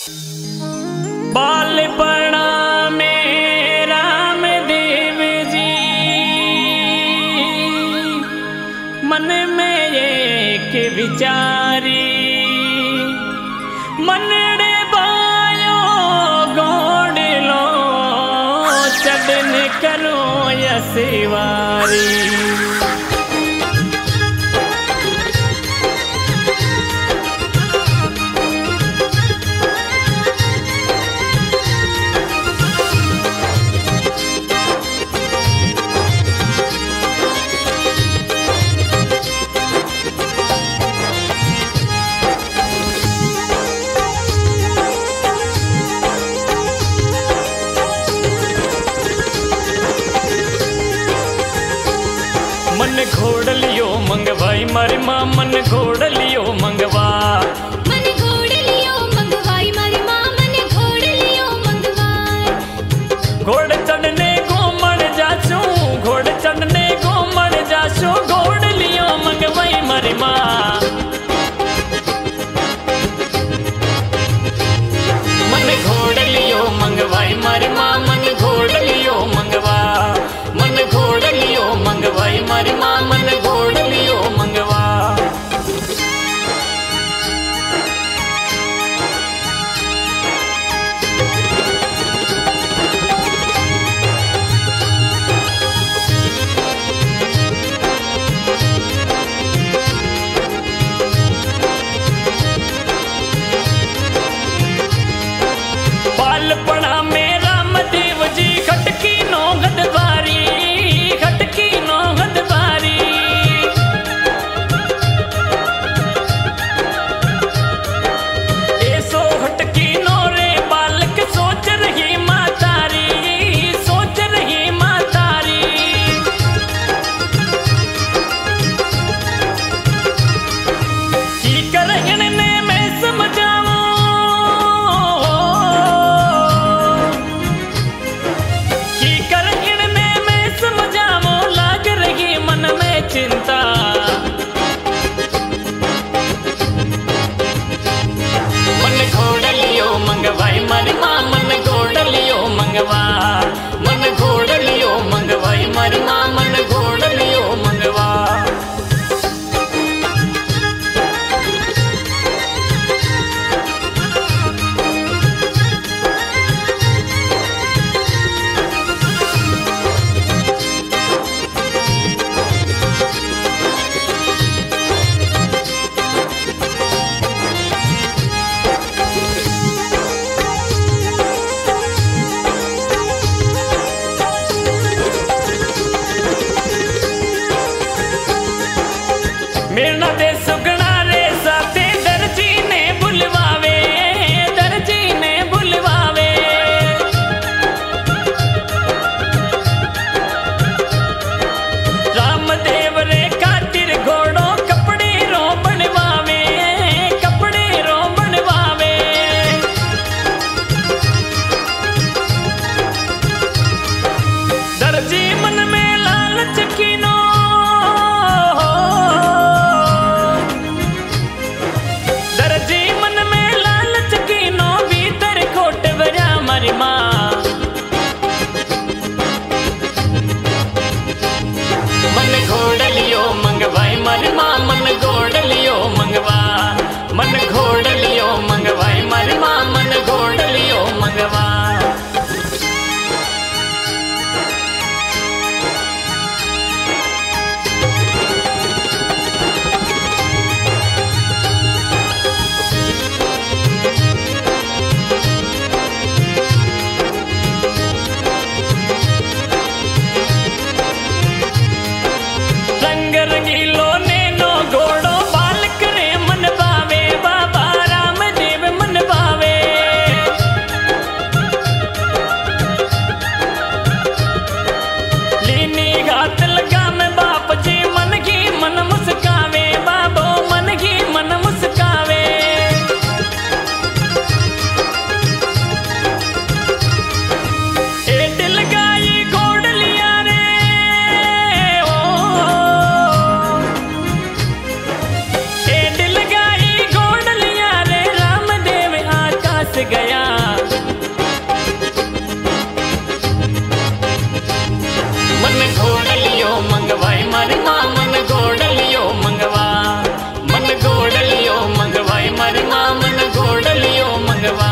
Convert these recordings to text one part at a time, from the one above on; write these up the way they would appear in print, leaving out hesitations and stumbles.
बालपणा में रामदेव जी मन में एक विचारी, मनड़े बायो गोड़लो चढ़न करो यसिवारी। गया। मन घोड़लियो मंगवाई मारी माँ, मन घोड़लियो मंगवा, मन घोड़लियो मंगवाई मारी माँ, मन घोड़लियो मंगवा।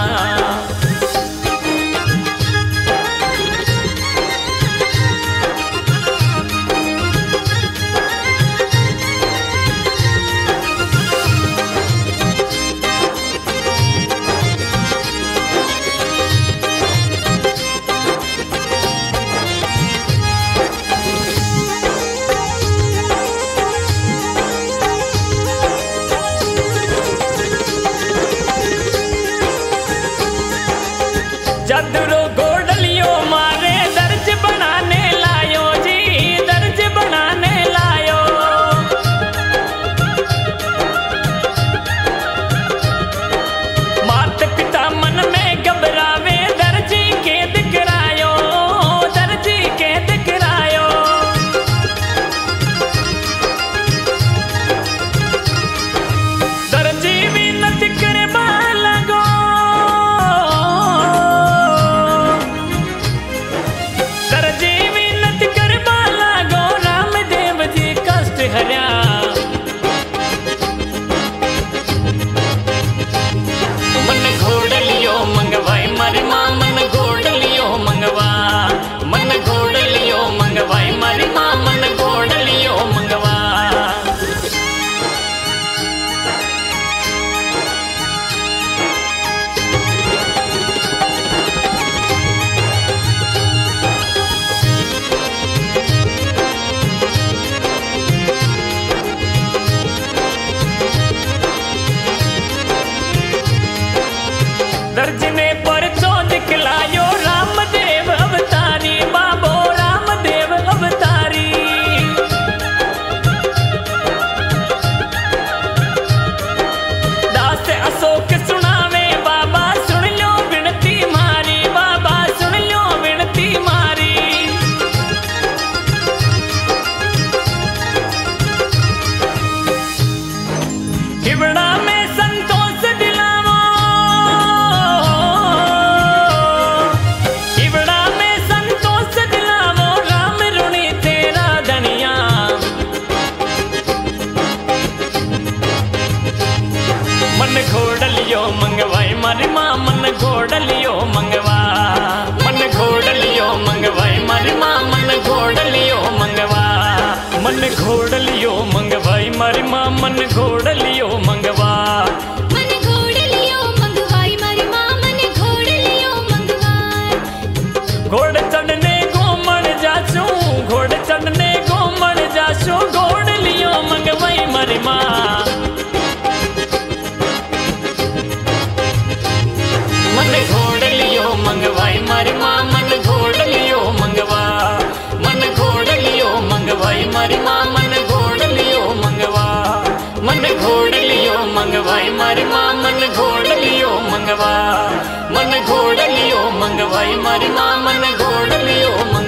चदरो घोड़लियो मारे दर्ज बनाने लायो जी, दर्ज बनाने लायो। मात पिता मन में घबरावे, दर्जी के दिखरायो, दर्जी के दिखरायो। दर्जी भी न दिखरे लगो, दर्जी विनती कर बाला गो, रामदेव जी कष्ट हर्या। मन घोड़लियो मंगवाई मारी माँ, मन घोड़लियो मंगवा, मन घोड़लियो मंगवाई मारी माँ, मन घोड़लियो मंगवा। दर्ज ने परचो दिखलायो, रामदेव अवतारी बाबो, रामदेव अवतारी। दास अशोक सुनावे बाबा, सुन लो विनती मारी, बाबा सुन लो विनती मारी। हिवड़ा में संतोष दिलावो, हिवड़ा में संतोष दिलावो, राम ऋणी तेरा धनिया। मन घोड़लियो मंगवाई मारी माँ, मन घोड़लियो मंगवा, मन घोड़लियो मंगवाई मारी माँ, मन घोड़लियो मंगवा, मन घोड़लियो मंगवाई मारी माँ, मन घोड़लियो मंगवा। मन घोड़लियो मंगवाई मारी माँ, मन घोड़लियो मंगवा। घोड़ चढ़ने घूमण जासू, घोड़ चढ़ने घूमण जासू, घोड़लियो मंगवाई मारी माँ। मन घोड़लियो मंगवाई मारी माँ, मन घोड़लियो मंगवा, मन घोड़लियो मंगवाई मारी माँ, मन घोड़लियो मंगवा, मन घोड़लियो मंगवाई मारी माँ, मन घोड़लियो मंगवा, मन घोड़लियो मंगवाई मारी माँ, मन घोड़लियो।